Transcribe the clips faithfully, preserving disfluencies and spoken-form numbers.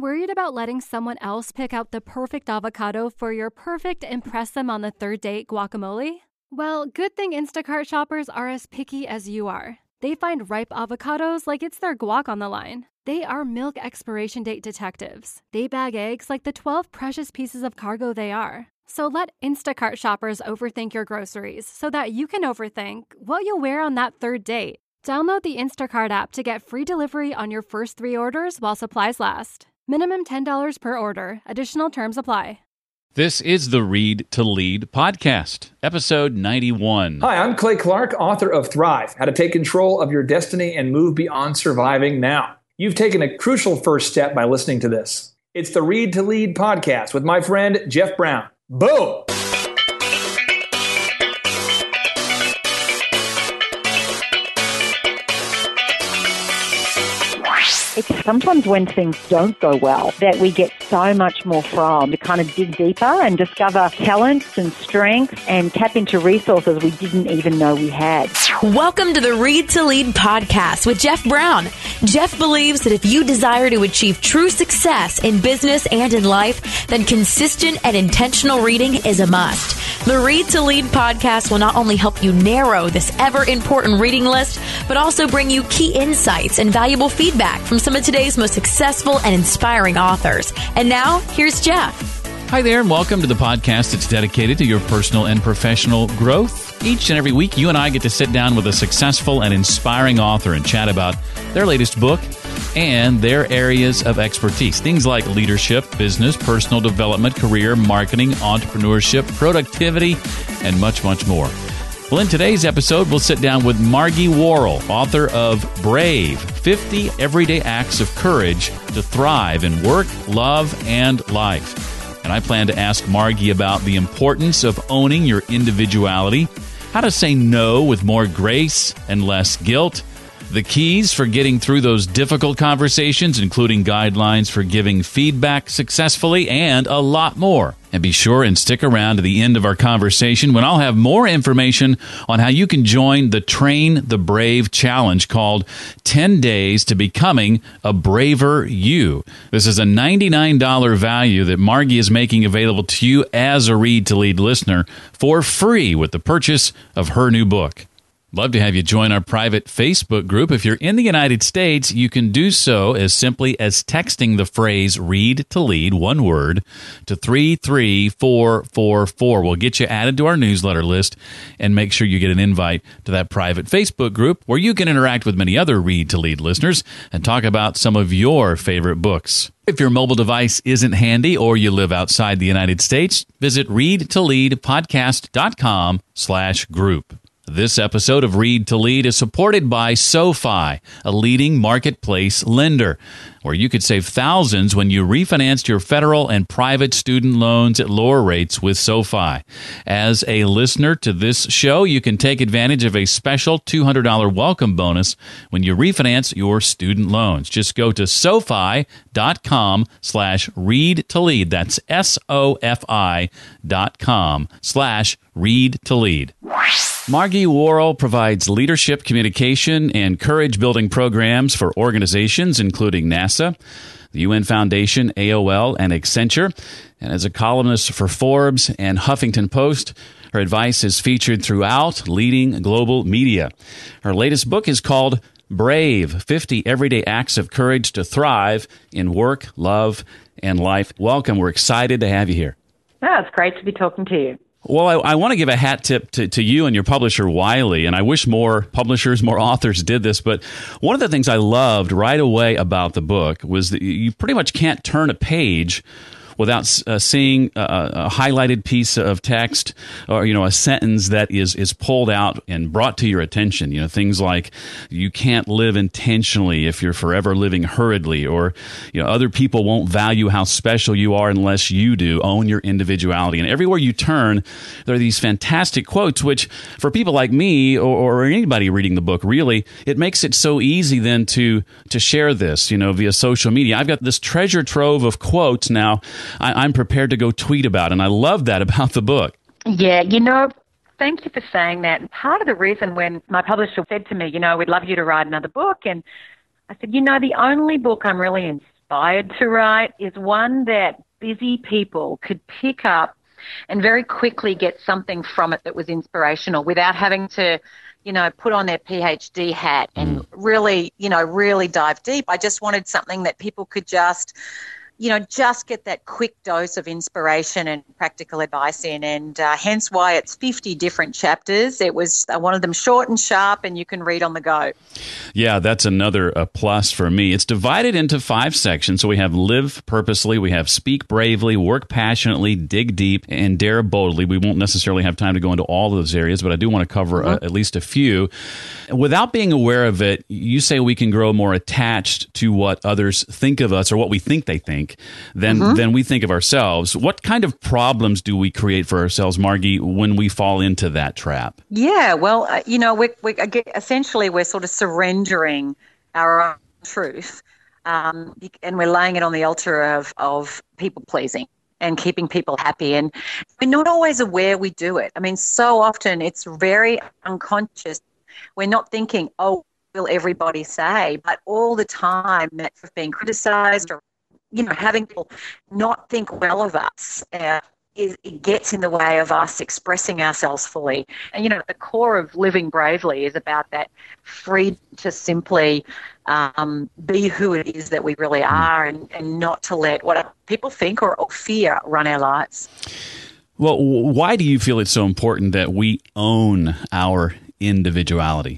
Worried about letting someone else pick out the perfect avocado for your perfect impress them on the third date guacamole? Well, good thing Instacart shoppers are as picky as you are. They find ripe avocados like it's their guac on the line. They are milk expiration date detectives. They bag eggs like the twelve precious pieces of cargo they are. So let Instacart shoppers overthink your groceries so that you can overthink what you'll wear on that third date. Download the Instacart app to get free delivery on your first three orders while supplies last. Minimum ten dollars per order. Additional terms apply. This is the Read to Lead podcast, episode ninety-one. Hi, I'm Clay Clark, author of Thrive, How to Take Control of Your Destiny and Move Beyond Surviving Now. You've taken a crucial first step by listening to this. It's the Read to Lead podcast with my friend Jeff Brown. Boom! It's sometimes when things don't go well that we get so much more from to kind of dig deeper and discover talents and strengths and tap into resources we didn't even know we had. Welcome to the Read to Lead podcast with Jeff Brown. Jeff believes that if you desire to achieve true success in business and in life, then consistent and intentional reading is a must. The Read to Lead podcast will not only help you narrow this ever-important reading list, but also bring you key insights and valuable feedback from some of today's most successful and inspiring authors. And now, here's Jeff. Hi there, and welcome to the podcast that's dedicated to your personal and professional growth. Each and every week, you and I get to sit down with a successful and inspiring author and chat about their latest book and their areas of expertise. Things like leadership, business, personal development, career, marketing, entrepreneurship, productivity, and much, much more. Well, in today's episode, we'll sit down with Margie Worrell, author of Brave, fifty Everyday Acts of Courage to Thrive in Work, Love, and Life. And I plan to ask Margie about the importance of owning your individuality, how to say no with more grace and less guilt, the keys for getting through those difficult conversations, including guidelines for giving feedback successfully, and a lot more. And be sure and stick around to the end of our conversation when I'll have more information on how you can join the Train the Brave challenge called ten days to Becoming a Braver You. This is a ninety-nine dollars value that Margie is making available to you as a Read to Lead listener for free with the purchase of her new book. Love to have you join our private Facebook group. If you're in the United States, you can do so as simply as texting the phrase Read to Lead, one word, to three three four four four. We'll get you added to our newsletter list and make sure you get an invite to that private Facebook group where you can interact with many other Read to Lead listeners and talk about some of your favorite books. If your mobile device isn't handy or you live outside the United States, visit readtoleadpodcast.com slash group. This episode of Read to Lead is supported by SoFi, a leading marketplace lender, where you could save thousands when you refinanced your federal and private student loans at lower rates with SoFi. As a listener to this show, you can take advantage of a special two hundred dollars welcome bonus when you refinance your student loans. Just go to SoFi.com slash read to lead. That's S-O-F-I dot com slash read to lead. Margie Worrell provides leadership, communication, and courage-building programs for organizations, including NASA, the U N Foundation, A O L, and Accenture. And as a columnist for Forbes and Huffington Post, her advice is featured throughout leading global media. Her latest book is called Brave, fifty Everyday Acts of Courage to Thrive in Work, Love, and Life. Welcome. We're excited to have you here. Oh, it's great to be talking to you. Well, I, I want to give a hat tip to, to you and your publisher, Wiley, and I wish more publishers, more authors did this, but one of the things I loved right away about the book was that you pretty much can't turn a page without uh, seeing a, a highlighted piece of text or, you know, a sentence that is is pulled out and brought to your attention. You know, things like you can't live intentionally if you're forever living hurriedly, or, you know, other people won't value how special you are unless you do. Own your individuality. And everywhere you turn, there are these fantastic quotes, which for people like me or, or anybody reading the book, really, it makes it so easy then to to share this, you know, via social media. I've got this treasure trove of quotes now I, I'm prepared to go tweet about, and I love that about the book. Yeah, you know, thank you for saying that. Part of the reason when my publisher said to me, you know, we'd love you to write another book, and I said, you know, the only book I'm really inspired inspired to write is one that busy people could pick up and very quickly get something from it that was inspirational without having to, you know, put on their PhD hat and mm. really, you know, really dive deep. I just wanted something that people could just, you know, just get that quick dose of inspiration and practical advice in, and uh, hence why it's fifty different chapters. It was uh, one of them short and sharp, and you can read on the go. Yeah, that's another uh, plus for me. It's divided into five sections. So we have Live Purposely, we have Speak Bravely, Work Passionately, Dig Deep, and Dare Boldly. We won't necessarily have time to go into all of those areas, but I do want to cover mm-hmm. uh, at least a few. Without being aware of it, you say we can grow more attached to what others think of us or what we think they think than mm-hmm. than we think of ourselves. What kind of problems do we create for ourselves, Margie, when we fall into that trap? Yeah, well, uh, you know, we we essentially we're sort of surrendering our own truth, um, and we're laying it on the altar of of people pleasing and keeping people happy. And we're not always aware we do it. I mean, so often it's very unconscious. We're not thinking, oh, will everybody say? But all the time that we've been criticized or, you know, having people not think well of us, uh, is, it gets in the way of us expressing ourselves fully. And, you know, the core of living bravely is about that free to simply um, be who it is that we really are, and, and not to let what people think or, or fear run our lives. Well, why do you feel it's so important that we own our individuality?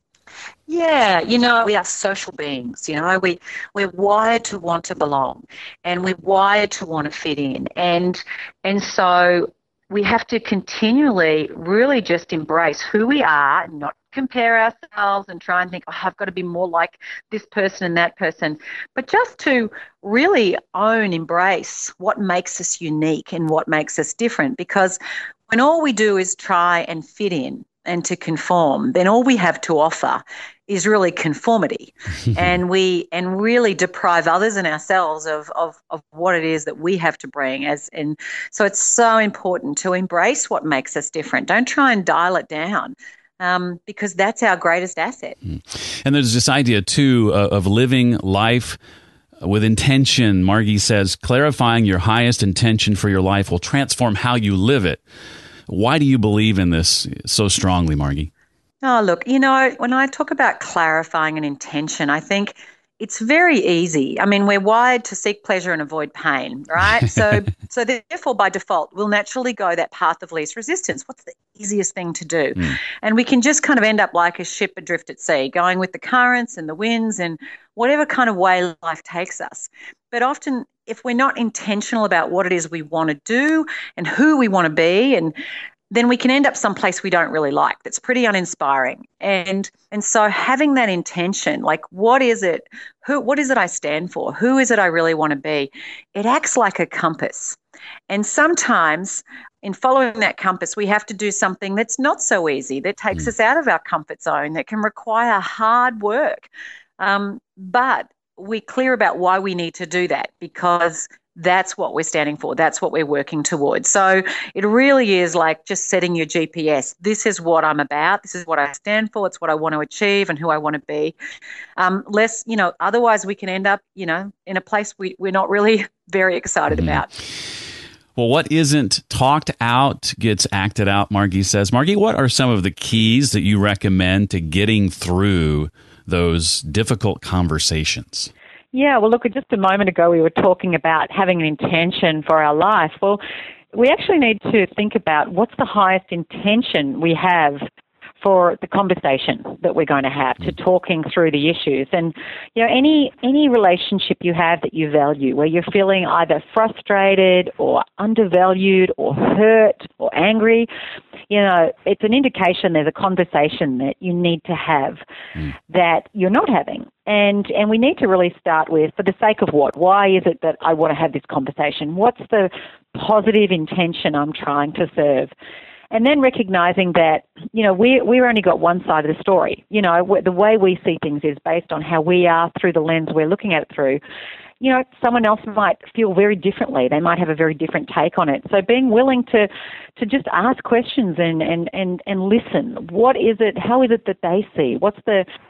Yeah, you know, we are social beings, you know, we, we're wired to want to belong, and we're wired to want to fit in. And, and so we have to continually really just embrace who we are and not compare ourselves and try and think, oh, I've got to be more like this person and that person, but just to really own, embrace what makes us unique and what makes us different. Because when all we do is try and fit in and to conform, then all we have to offer is really conformity. and we and really deprive others and ourselves of, of, of what it is that we have to bring. As and so it's so important to embrace what makes us different. Don't try and dial it down, um, because that's our greatest asset. And there's this idea, too, uh, of living life with intention. Margie says, clarifying your highest intention for your life will transform how you live it. Why do you believe in this so strongly, Margie? Oh, look, you know, when I talk about clarifying an intention, I think it's very easy. I mean, we're wired to seek pleasure and avoid pain, right? So so therefore, by default, we'll naturally go that path of least resistance. What's the easiest thing to do? Mm. And we can just kind of end up like a ship adrift at sea, going with the currents and the winds and whatever kind of way life takes us. But often, if we're not intentional about what it is we want to do and who we want to be, and then we can end up someplace we don't really like. That's pretty uninspiring. And and so having that intention, like what is it, who what is it I stand for? Who is it I really want to be? It acts like a compass. And sometimes in following that compass, we have to do something that's not so easy, that takes mm. us out of our comfort zone, that can require hard work. Um, but we're clear about why we need to do that, because that's what we're standing for. That's what we're working towards. So it really is like just setting your G P S. This is what I'm about. This is what I stand for. It's what I want to achieve and who I want to be. Um, less, you know, otherwise we can end up, you know, in a place we, we're not really very excited mm-hmm. about. Well, what isn't talked out gets acted out, Margie says. Margie, what are some of the keys that you recommend to getting through those difficult conversations? Yeah, well, look, just a moment ago we were talking about having an intention for our life. Well, we actually need to think about what's the highest intention we have for the conversation that we're going to have, to talking through the issues. And, you know, any any relationship you have that you value, where you're feeling either frustrated or undervalued or hurt or angry, you know, it's an indication there's a conversation that you need to have mm. that you're not having. And and we need to really start with, for the sake of what? Why is it that I want to have this conversation? What's the positive intention I'm trying to serve? And then recognizing that, you know, we, we've only got one side of the story. You know, the way we see things is based on how we are through the lens we're looking at it through. You know, someone else might feel very differently. They might have a very different take on it. So being willing to, to just ask questions and, and, and, and listen. What is it, how is it that they see? What's the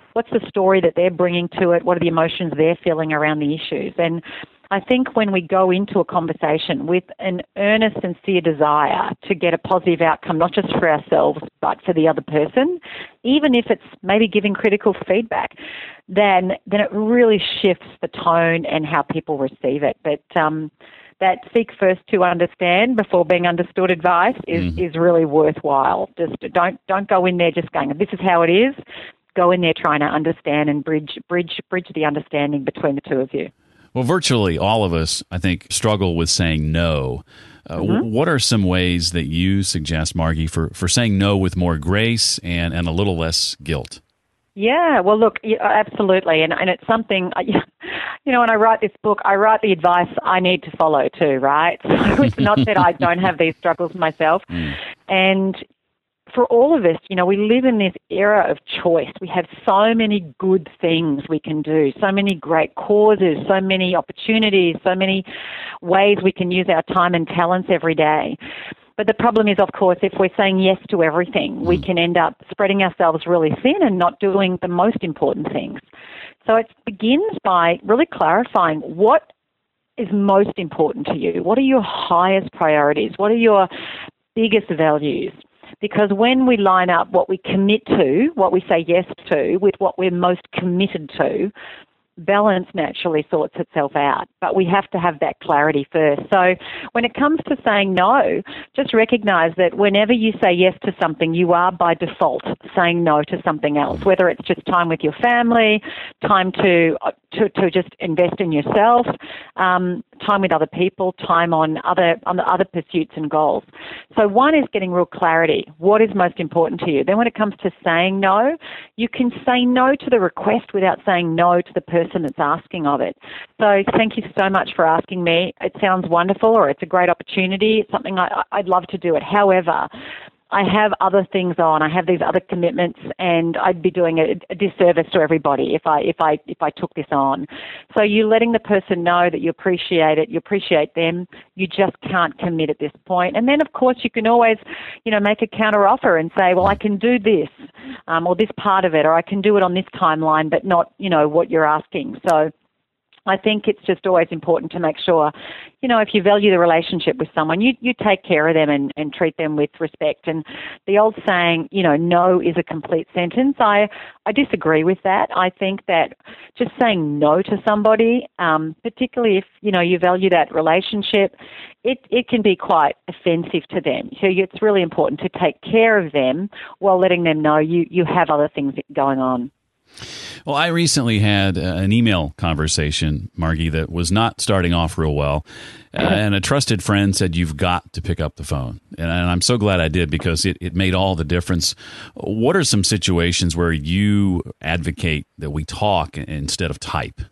what's the story that they're bringing to it? What are the emotions they're feeling around the issues? And I think when we go into a conversation with an earnest, sincere desire to get a positive outcome, not just for ourselves, but for the other person, even if it's maybe giving critical feedback, then then it really shifts the tone and how people receive it. But um, that seek first to understand before being understood advice is, mm. is really worthwhile. Just don't don't go in there just going, this is how it is. Go in there trying to understand and bridge bridge bridge the understanding between the two of you. Well, virtually all of us, I think, struggle with saying no. Uh, mm-hmm. What are some ways that you suggest, Margie, for, for saying no with more grace and, and a little less guilt? Yeah, well, look, absolutely. And, and it's something, you know, when I write this book, I write the advice I need to follow too, right? So it's not that I don't have these struggles myself. Mm. And for all of us, you know, we live in this era of choice. We have so many good things we can do, so many great causes, so many opportunities, so many ways we can use our time and talents every day. But the problem is, of course, if we're saying yes to everything, we can end up spreading ourselves really thin and not doing the most important things. So it begins by really clarifying what is most important to you. What are your highest priorities? What are your biggest values? Because when we line up what we commit to, what we say yes to, with what we're most committed to, balance naturally sorts itself out. But we have to have that clarity first. So when it comes to saying no, just recognize that whenever you say yes to something, you are by default saying no to something else, whether it's just time with your family, time to to, to just invest in yourself, um, time with other people, time on other on the other pursuits and goals. So one is getting real clarity. What is most important to you? Then when it comes to saying no, you can say no to the request without saying no to the person that's asking of it. So thank you so much for asking me. It sounds wonderful, or it's a great opportunity. It's something I, I'd love to do it. However, I have other things on. I have these other commitments, and I'd be doing a, a disservice to everybody if I if I if I took this on. So you letting the person know that you appreciate it, you appreciate them. You just can't commit at this point. And then, of course, you can always, you know, make a counter offer and say, well, I can do this, um, or this part of it, or I can do it on this timeline, but not, you know, what you're asking. So I think it's just always important to make sure, you know, if you value the relationship with someone, you, you take care of them and, and treat them with respect. And the old saying, you know, no is a complete sentence, I, I disagree with that. I think that just saying no to somebody, um, particularly if, you know, you value that relationship, it, it can be quite offensive to them. So it's really important to take care of them while letting them know you, you have other things going on. Well, I recently had uh, an email conversation, Margie, that was not starting off real well. Uh, and a trusted friend said, you've got to pick up the phone. And, and I'm so glad I did, because it, it made all the difference. What are some situations where you advocate that we talk instead of type?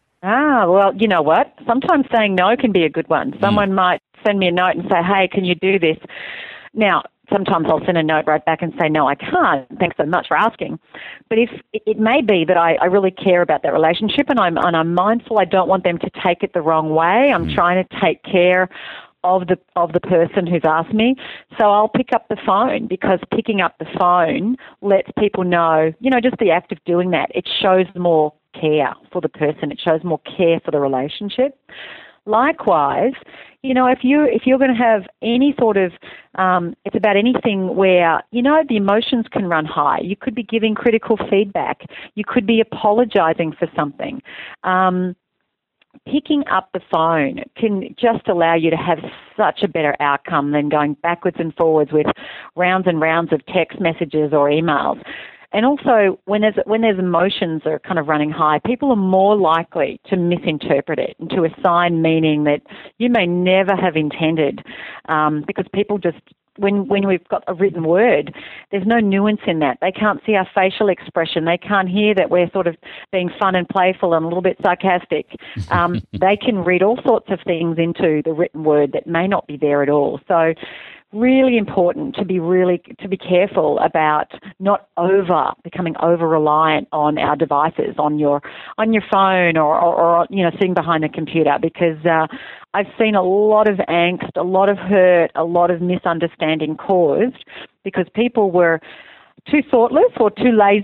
Ah, well, you know what? Sometimes saying no can be a good one. Someone mm. might send me a note and say, hey, can you do this? Now, sometimes I'll send a note right back and say, no, I can't. Thanks so much for asking. But if it may be that I, I really care about that relationship, and I'm and I'm mindful I don't want them to take it the wrong way. I'm mm. trying to take care of the of the person who's asked me. So I'll pick up the phone, because picking up the phone lets people know, you know, just the act of doing that, it shows more care for the person. It shows more care for the relationship. Likewise, you know, if you if you're going to have any sort of, um, it's about anything where, you know, the emotions can run high. You could be giving critical feedback. You could be apologizing for something. Um, picking up the phone can just allow you to have such a better outcome than going backwards and forwards with rounds and rounds of text messages or emails. And also, when there's when there's emotions that are kind of running high, people are more likely to misinterpret it and to assign meaning that you may never have intended, um, because people just, when when we've got a written word, there's no nuance in that. They can't see our facial expression. They can't hear that we're sort of being fun and playful and a little bit sarcastic. Um, they can read all sorts of things into the written word that may not be there at all. So really important to be really to be careful about not over becoming over reliant on our devices, on your on your phone or, or, or you know sitting behind a computer, because uh, I've seen a lot of angst, a lot of hurt, a lot of misunderstanding caused because people were too thoughtless or too lazy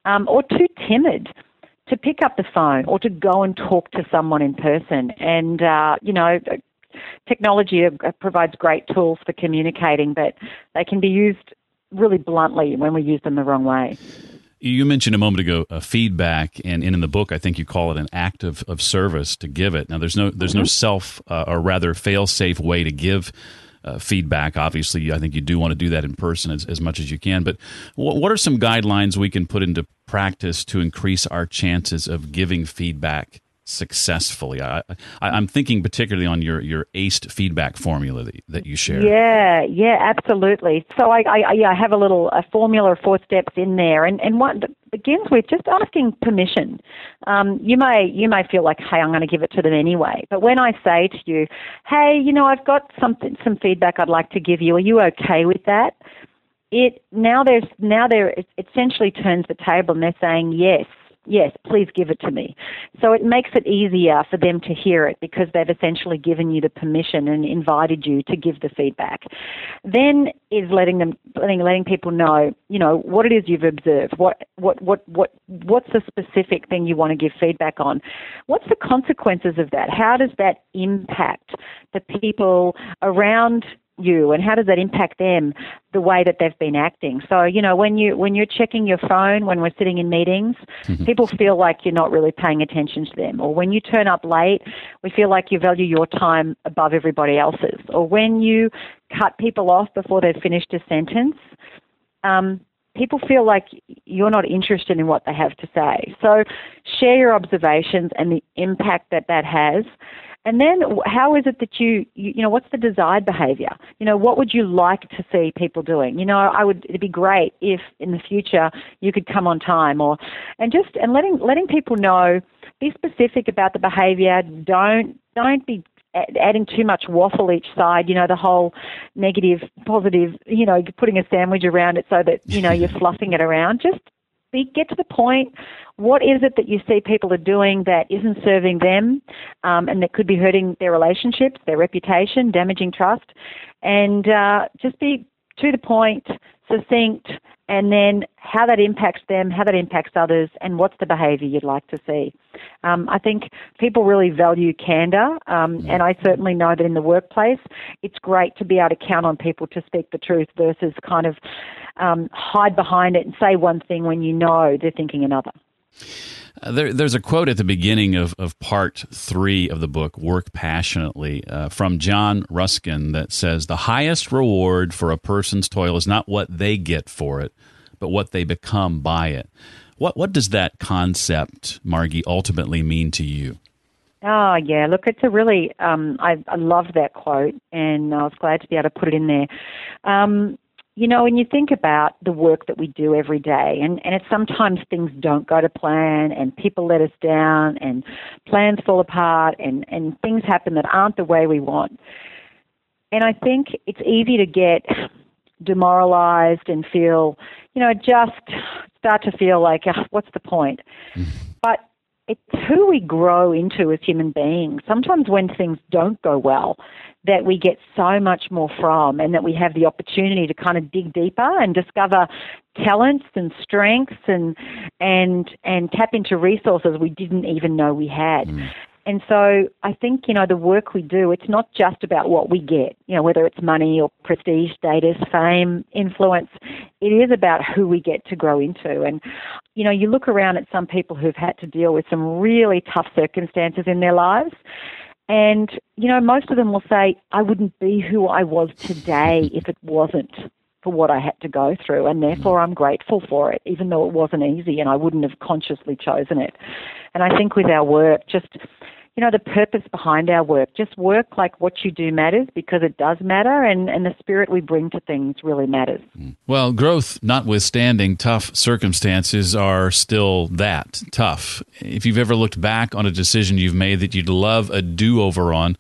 um, or too timid to pick up the phone or to go and talk to someone in person. And, uh, you know, technology provides great tools for communicating, but they can be used really bluntly when we use them the wrong way. You mentioned a moment ago uh, feedback, and, and in the book, I think you call it an act of, of service to give it. Now, there's no there's no self uh, or rather fail-safe way to give uh, feedback. Obviously, I think you do want to do that in person as, as much as you can. But w- what are some guidelines we can put into practice to increase our chances of giving feedback successfully? I, I, I'm thinking particularly on your, your A C E feedback formula that, that you share. Yeah, yeah, absolutely. So I, I, yeah, I have a little a formula of four steps in there, and and what begins with just asking permission. Um, you may you may feel like, hey, I'm going to give it to them anyway. But when I say to you, hey, you know, I've got something some feedback I'd like to give you. Are you okay with that? It now there's now there it essentially turns the table, and they're saying yes. Yes, please give it to me. So it makes it easier for them to hear it because they've essentially given you the permission and invited you to give the feedback. Then is letting them, letting, letting people know, you know, what it is you've observed. What, what, what, what, what's the specific thing you want to give feedback on? What's the consequences of that? How does that impact the people around you, and how does that impact them, the way that they've been acting? So, you know, when you when you're checking your phone when we're sitting in meetings, mm-hmm. people feel like you're not really paying attention to them. Or when you turn up late, we feel like you value your time above everybody else's. Or when you cut people off before they've finished a sentence, um, people feel like you're not interested in what they have to say. So share your observations and the impact that that has. And then how is it that you, you, you know, what's the desired behavior? You know, what would you like to see people doing? You know, I would, it'd be great if in the future you could come on time, or, and just, and letting, letting people know, be specific about the behavior. Don't, don't be adding too much waffle each side, you know, the whole negative, positive, you know, putting a sandwich around it so that, you know, you're fluffing it around. Just be, get to the point. What is it that you see people are doing that isn't serving them, um, and that could be hurting their relationships, their reputation, damaging trust? And uh, just be to the point, succinct, and then how that impacts them, how that impacts others, and what's the behaviour you'd like to see. Um, I think people really value candour, um, and I certainly know that in the workplace it's great to be able to count on people to speak the truth versus kind of um, hide behind it and say one thing when you know they're thinking another. Uh, there, there's a quote at the beginning of, of part three of the book, Work Passionately, uh, from John Ruskin that says, "The highest reward for a person's toil is not what they get for it, but what they become by it." What what does that concept, Margie, ultimately mean to you? Oh, yeah. Look, it's a really, um, I, I love that quote, and I was glad to be able to put it in there. Um, You know, when you think about the work that we do every day, and, and it's sometimes things don't go to plan, and people let us down, and plans fall apart, and, and things happen that aren't the way we want. And I think it's easy to get demoralized and feel, you know, just start to feel like, oh, what's the point? Mm. But it's who we grow into as human beings. Sometimes when things don't go well, that we get so much more from, and that we have the opportunity to kind of dig deeper and discover talents and strengths and and and tap into resources we didn't even know we had. Mm. And so I think, you know, the work we do, it's not just about what we get, you know, whether it's money or prestige, status, fame, influence. It is about who we get to grow into. And, you know, you look around at some people who've had to deal with some really tough circumstances in their lives, and, you know, most of them will say, I wouldn't be who I was today if it wasn't for what I had to go through, and therefore I'm grateful for it, even though it wasn't easy and I wouldn't have consciously chosen it. And I think with our work, just, you know, the purpose behind our work, just work like what you do matters because it does matter, and, and the spirit we bring to things really matters. Well, growth notwithstanding, tough circumstances are still that tough. If you've ever looked back on a decision you've made that you'd love a do-over on,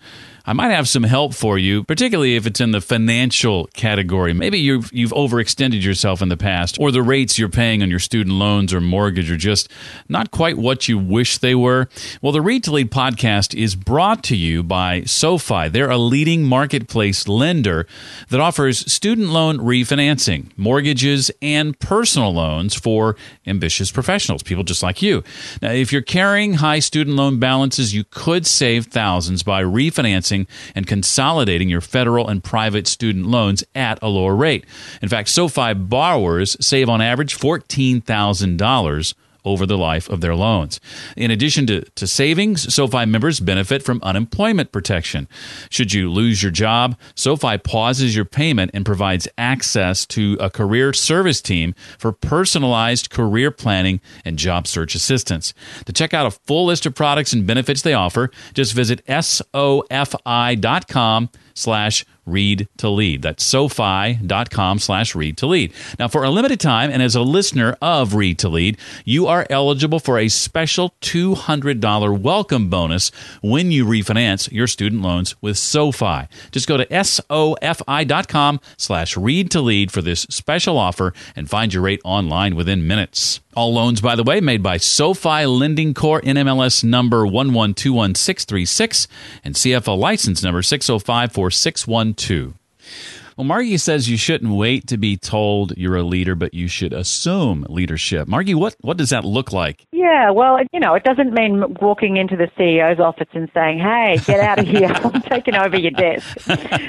I might have some help for you, particularly if it's in the financial category. Maybe you've, you've overextended yourself in the past, or the rates you're paying on your student loans or mortgage are just not quite what you wish they were. Well, the Read to Lead podcast is brought to you by SoFi. They're a leading marketplace lender that offers student loan refinancing, mortgages, and personal loans for ambitious professionals, people just like you. Now, if you're carrying high student loan balances, you could save thousands by refinancing and consolidating your federal and private student loans at a lower rate. In fact, SoFi borrowers save on average fourteen thousand dollars over the life of their loans. In addition to, to savings, SoFi members benefit from unemployment protection. Should you lose your job, SoFi pauses your payment and provides access to a career service team for personalized career planning and job search assistance. To check out a full list of products and benefits they offer, just visit sofi.com slash read to lead. That's sofi.com slash read to lead. Now, for a limited time, and as a listener of Read to Lead, you are eligible for a special two hundred dollars welcome bonus when you refinance your student loans with SoFi. Just go to sofi.com slash read to lead for this special offer and find your rate online within minutes. All loans, by the way, made by SoFi Lending Corp, N M L S number one one two one six three six and C F L license number six oh five four six one two. Well, Margie says you shouldn't wait to be told you're a leader, but you should assume leadership. Margie, what, what does that look like? Yeah, well, you know, it doesn't mean walking into the C E O's office and saying, hey, get out of here, I'm taking over your desk.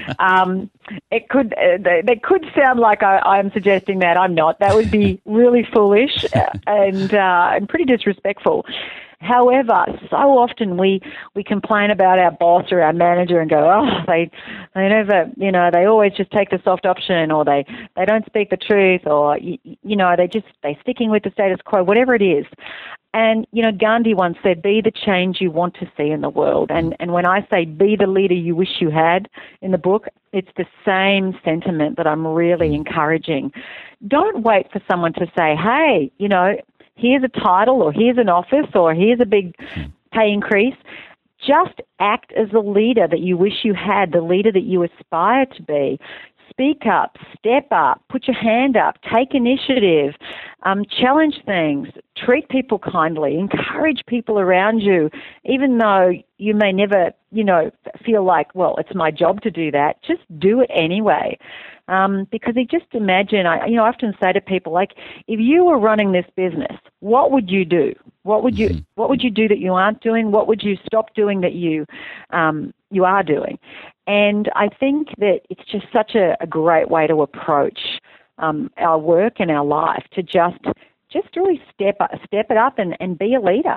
Um, it could, uh, they, they could sound like I, I'm suggesting that. I'm not. That would be really foolish and, uh, and pretty disrespectful. However, so often we, we complain about our boss or our manager and go, oh, they they never, you know, they always just take the soft option, or they, they don't speak the truth, or, you, you know, they just, they sticking with the status quo, whatever it is. And, you know, Gandhi once said, be the change you want to see in the world. And, and when I say be the leader you wish you had in the book, it's the same sentiment that I'm really encouraging. Don't wait for someone to say, hey, you know, here's a title, or here's an office, or here's a big pay increase. Just act as the leader that you wish you had, the leader that you aspire to be. Speak up, step up, put your hand up, take initiative, um, challenge things, treat people kindly, encourage people around you, even though you may never, you know, feel like, well, it's my job to do that. Just do it anyway. Um, because you just imagine, I, you know, I often say to people, like, if you were running this business, what would you do? What would you, what would you do that you aren't doing? What would you stop doing that you, um, you are doing? And I think that it's just such a, a great way to approach um, our work and our life, to just, just really step up, step it up and, and be a leader.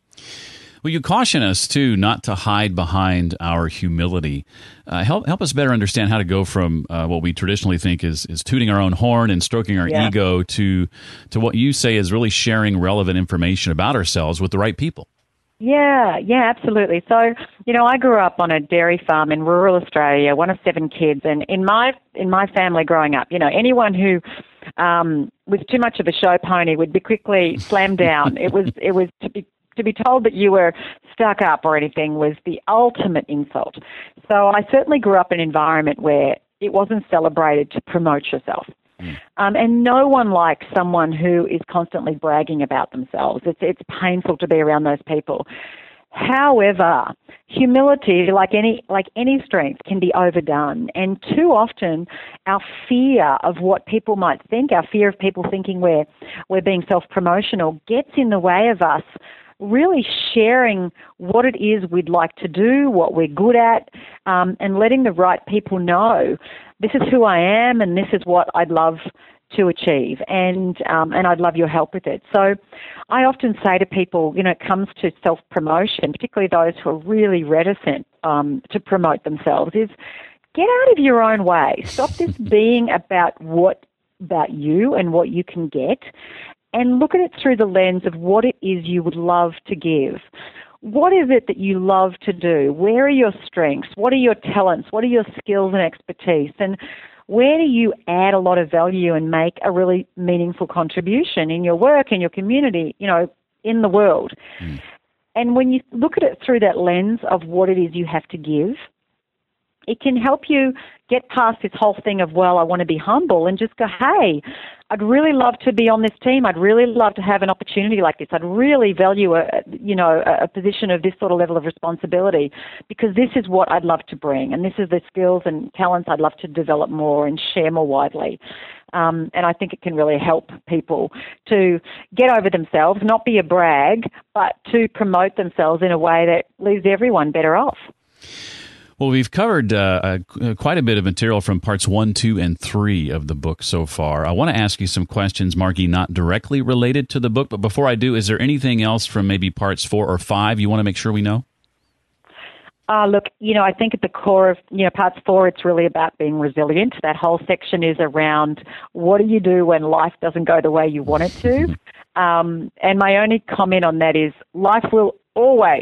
Well, you caution us, too, not to hide behind our humility. Uh, help help us better understand how to go from uh, what we traditionally think is, is tooting our own horn and stroking our yeah. ego to to what you say is really sharing relevant information about ourselves with the right people. Yeah, yeah, absolutely. So, you know, I grew up on a dairy farm in rural Australia, one of seven kids, and in my in my family growing up, you know, anyone who um, was too much of a show pony would be quickly slammed down. it was it was to be To be told that you were stuck up or anything was the ultimate insult. So I certainly grew up in an environment where it wasn't celebrated to promote yourself. Mm. Um, and no one likes someone who is constantly bragging about themselves. It's, it's painful to be around those people. However, humility, like any like any strength, can be overdone. And too often, our fear of what people might think, our fear of people thinking we're, we're being self-promotional, gets in the way of us really sharing what it is we'd like to do, what we're good at, um, and letting the right people know, this is who I am and this is what I'd love to achieve, and um, and I'd love your help with it. So I often say to people, you know, it comes to self-promotion, particularly those who are really reticent um, to promote themselves, is get out of your own way. Stop this being about what about you and what you can get, and look at it through the lens of what it is you would love to give. What is it that you love to do? Where are your strengths? What are your talents? What are your skills and expertise? And where do you add a lot of value and make a really meaningful contribution in your work, in your community, you know, in the world? Mm. And when you look at it through that lens of what it is you have to give, it can help you get past this whole thing of, well, I want to be humble, and just go, hey, I'd really love to be on this team. I'd really love to have an opportunity like this. I'd really value a, you know, a position of this sort of level of responsibility, because this is what I'd love to bring, and this is the skills and talents I'd love to develop more and share more widely. Um, and I think it can really help people to get over themselves, not be a brag, but to promote themselves in a way that leaves everyone better off. Well, we've covered uh, uh, quite a bit of material from parts one, two, and three of the book so far. I want to ask you some questions, Margie, not directly related to the book. But before I do, is there anything else from maybe parts four or five you want to make sure we know? Uh, look, you know, I think at the core of, you know, parts four, it's really about being resilient. That whole section is around what do you do when life doesn't go the way you want it to? Um, and my only comment on that is life will always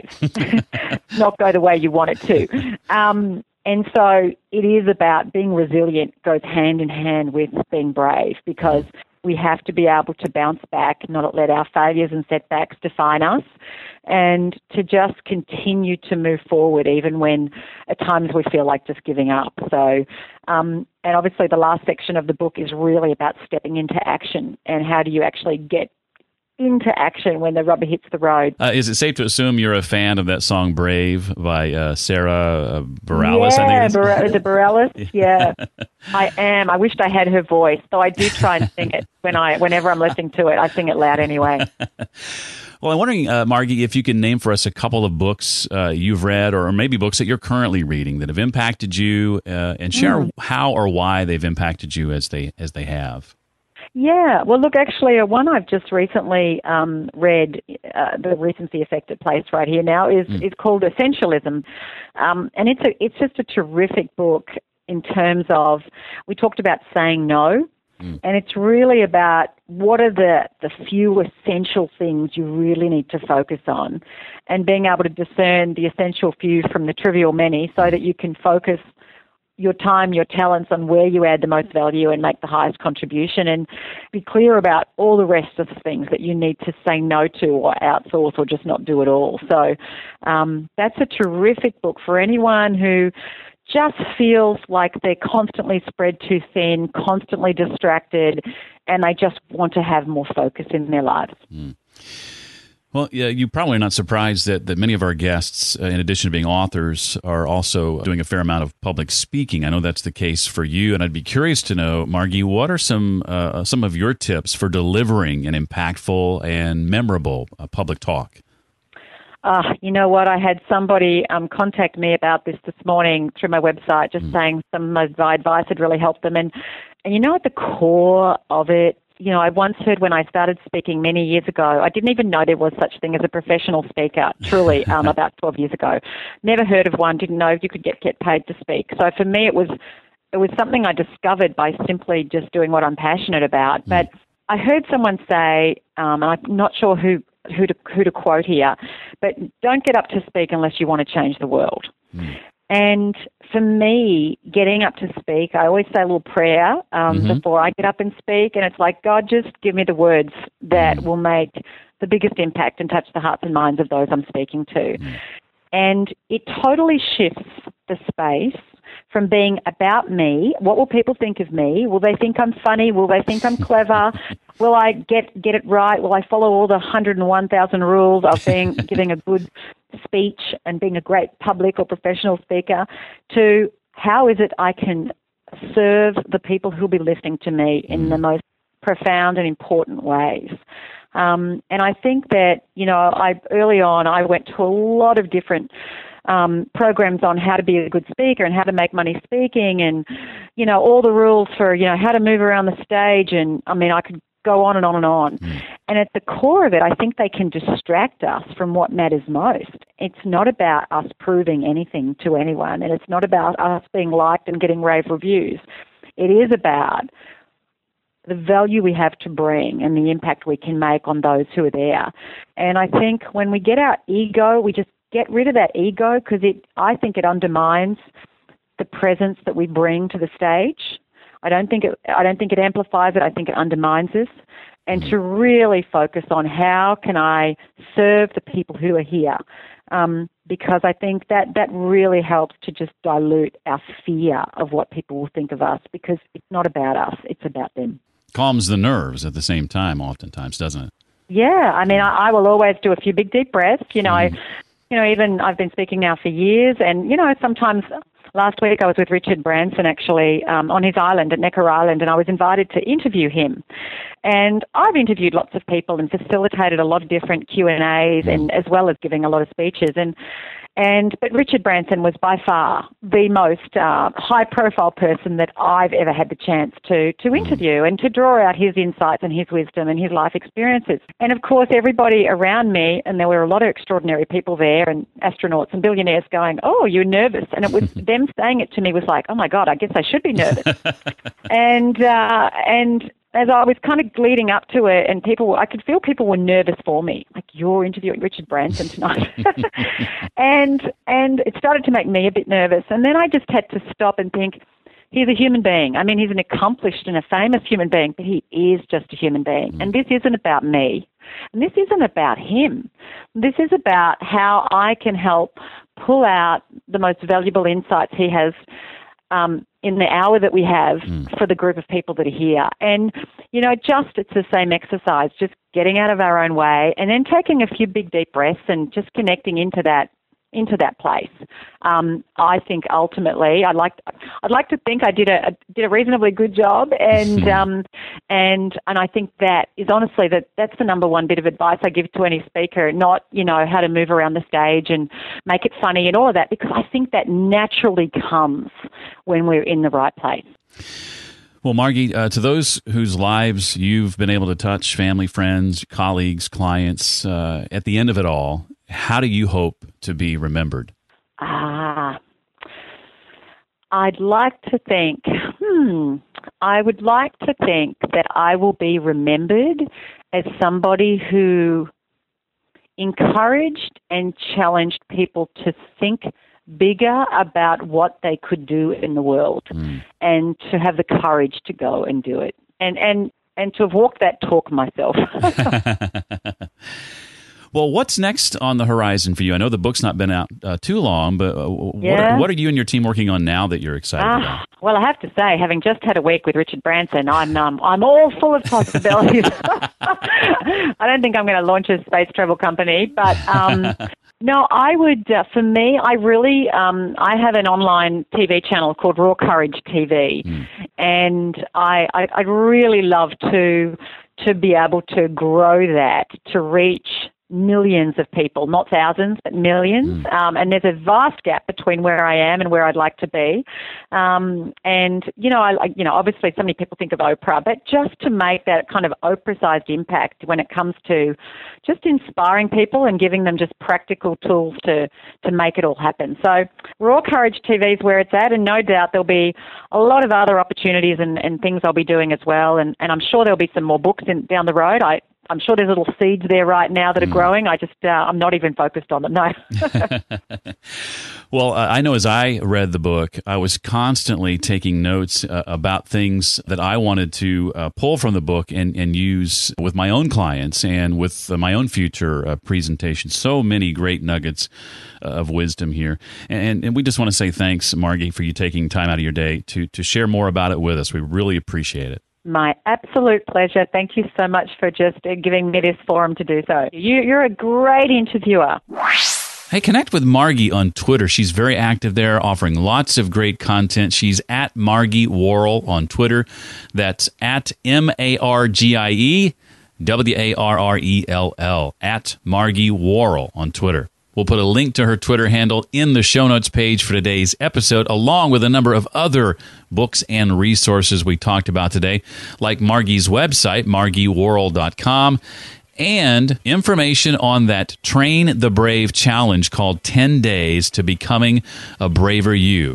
not go the way you want it to. Um, and so it is about being resilient, goes hand in hand with being brave, because we have to be able to bounce back, not let our failures and setbacks define us, and to just continue to move forward even when at times we feel like just giving up. So, um, and obviously the last section of the book is really about stepping into action and how do you actually get into action when the rubber hits the road. Uh, is it safe to assume you're a fan of that song Brave by uh, Sarah Bareilles? Yeah, I think Bar- the Bareilles, yeah. I am. I wished I had her voice, though I do try and sing it when I, whenever I'm listening to it. I sing it loud anyway. Well, I'm wondering, uh, Margie, if you can name for us a couple of books uh, you've read, or maybe books that you're currently reading that have impacted you, uh, and share mm. how or why they've impacted you as they as they have. Yeah, well, look, actually, uh, one I've just recently um, read, uh, the recency effect it plays right here now, is mm. is called Essentialism, um, and it's a it's just a terrific book in terms of, we talked about saying no, mm. and it's really about what are the the few essential things you really need to focus on, and being able to discern the essential few from the trivial many, so that you can focus your time, your talents on where you add the most value and make the highest contribution, and be clear about all the rest of the things that you need to say no to or outsource or just not do at all. So um, that's a terrific book for anyone who just feels like they're constantly spread too thin, constantly distracted, and they just want to have more focus in their lives. Mm. Well, yeah, you're probably not surprised that, that many of our guests, uh, in addition to being authors, are also doing a fair amount of public speaking. I know that's the case for you, and I'd be curious to know, Margie, what are some uh, some of your tips for delivering an impactful and memorable uh, public talk? Uh, you know what? I had somebody um, contact me about this this morning through my website, just mm. saying some of my advice had really helped them. And, and you know, at the core of it, you know, I once heard when I started speaking many years ago, I didn't even know there was such thing as a professional speaker, truly, um, about twelve years ago. Never heard of one, didn't know if you could get, get paid to speak. So for me, it was it was something I discovered by simply just doing what I'm passionate about. Mm. But I heard someone say, um, and I'm not sure who, who, to, who to quote here, but don't get up to speak unless you want to change the world. Mm. And for me, getting up to speak, I always say a little prayer um, mm-hmm. before I get up and speak, and it's like, God, just give me the words that mm. will make the biggest impact and touch the hearts and minds of those I'm speaking to. Mm. And it totally shifts the space from being about me. What will people think of me? Will they think I'm funny? Will they think I'm clever? Will I get get it right? Will I follow all the one hundred one thousand rules of being giving a good speech and being a great public or professional speaker? To how is it I can serve the people who will be listening to me in the most profound and important ways? Um, and I think that, you know, I early on I went to a lot of different Um, programs on how to be a good speaker and how to make money speaking, and, you know, all the rules for, you know, how to move around the stage. And I mean, I could go on and on and on. Mm. And at the core of it, I think they can distract us from what matters most. It's not about us proving anything to anyone, and it's not about us being liked and getting rave reviews. It is about the value we have to bring and the impact we can make on those who are there. And I think when we get our ego, we just get rid of that ego, because it, I think it undermines the presence that we bring to the stage. I don't think it, I don't think it amplifies it. I think it undermines us. And to really focus on how can I serve the people who are here. Um, because I think that that really helps to just dilute our fear of what people will think of us, because it's not about us, it's about them. Calms the nerves at the same time, oftentimes, doesn't it? Yeah, I mean, I, I will always do a few big deep breaths. You know, mm. I, you know, even I've been speaking now for years, and you know, sometimes. Last week I was with Richard Branson actually um, on his island at Necker Island, and I was invited to interview him. And I've interviewed lots of people and facilitated a lot of different Q and A's, and as well as giving a lot of speeches. And and but Richard Branson was by far the most uh, high-profile person that I've ever had the chance to to interview and to draw out his insights and his wisdom and his life experiences. And of course, everybody around me, and there were a lot of extraordinary people there, and astronauts and billionaires going, "Oh, you're nervous," and it was them saying it to me was like, "Oh my God, I guess I should be nervous." and uh, and. As I was kind of leading up to it, and people, I could feel people were nervous for me, like, you're interviewing Richard Branson tonight. and and it started to make me a bit nervous. And then I just had to stop and think, he's a human being. I mean, he's an accomplished and a famous human being, but he is just a human being. Mm. And this isn't about me. And this isn't about him. This is about how I can help pull out the most valuable insights he has um, in the hour that we have mm. for the group of people that are here. And, you know, just it's the same exercise, just getting out of our own way and then taking a few big, deep breaths and just connecting into that into that place. Um, I think ultimately, I'd like I'd like to think I did a, a did a reasonably good job, and um, and and I think that is honestly that that's the number one bit of advice I give to any speaker. Not you know how to move around the stage and make it funny and all of that, because I think that naturally comes when we're in the right place. Well, Margie, uh, to those whose lives you've been able to touch, family, friends, colleagues, clients, uh, at the end of it all, how do you hope to be remembered? Ah, I'd like to think, hmm, I would like to think that I will be remembered as somebody who encouraged and challenged people to think bigger about what they could do in the world mm. and to have the courage to go and do it and, and, and to have walked that talk myself. Well, what's next on the horizon for you? I know the book's not been out uh, too long, but uh, what, yeah. are, what are you and your team working on now that you're excited uh, about? Well, I have to say, having just had a week with Richard Branson, I'm um, I'm all full of possibilities. I don't think I'm going to launch a space travel company, but um, no, I would. Uh, for me, I really um, I have an online T V channel called Raw Courage T V, mm. and I, I I'd really love to to be able to grow that to reach millions of people, not thousands, but millions. Mm. Um, and there's a vast gap between where I am and where I'd like to be. Um, and, you know, I, you know, obviously so many people think of Oprah, but just to make that kind of Oprah-sized impact when it comes to just inspiring people and giving them just practical tools to, to make it all happen. So Raw Courage T V is where it's at, and no doubt there'll be a lot of other opportunities and, and things I'll be doing as well. And, and I'm sure there'll be some more books in, down the road. I I'm sure there's little seeds there right now that are mm. growing. I just, uh, I'm not even focused on them, no. Well, uh, I know as I read the book, I was constantly taking notes uh, about things that I wanted to uh, pull from the book and, and use with my own clients and with uh, my own future uh, presentations. So many great nuggets uh, of wisdom here. And, and we just want to say thanks, Margie, for you taking time out of your day to, to share more about it with us. We really appreciate it. My absolute pleasure. Thank you so much for just giving me this forum to do so. You, you're a great interviewer. Hey, connect with Margie on Twitter. She's very active there, offering lots of great content. She's at Margie Worrell on Twitter. That's at M A R G I E W A R R E L L, at Margie Worrell on Twitter. We'll put a link to her Twitter handle in the show notes page for today's episode, along with a number of other books and resources we talked about today, like Margie's website, margie worrell dot com, and information on that Train the Brave challenge called ten days to Becoming a Braver You.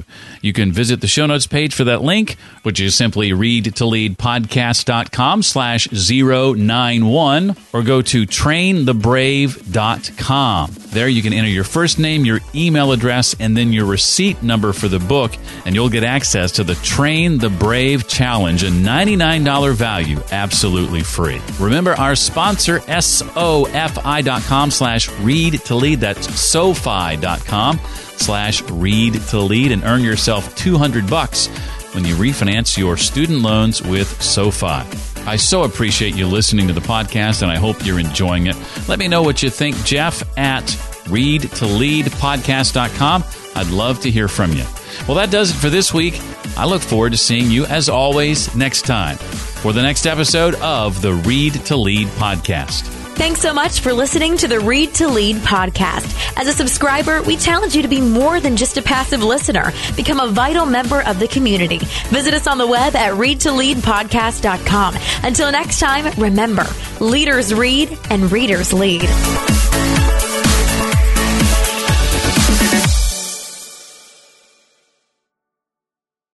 You can visit the show notes page for that link, which is simply readtoleadpodcast.com slash 091, or go to train the brave dot com. There you can enter your first name, your email address, and then your receipt number for the book, and you'll get access to the Train the Brave Challenge, a ninety-nine dollars value, absolutely free. Remember our sponsor, sofi.com slash read to lead. That's sofi.com slash read to lead, and earn yourself two hundred bucks when you refinance your student loans with SoFi. I so appreciate you listening to the podcast, and I hope you're enjoying it. Let me know what you think, Jeff at read to lead podcast dot com. I'd love to hear from you. Well, that does it for this week. I look forward to seeing you, as always, next time for the next episode of the Read to Lead podcast. Thanks so much for listening to the Read to Lead podcast. As a subscriber, we challenge you to be more than just a passive listener. Become a vital member of the community. Visit us on the web at read to lead podcast dot com. Until next time, remember, leaders read and readers lead.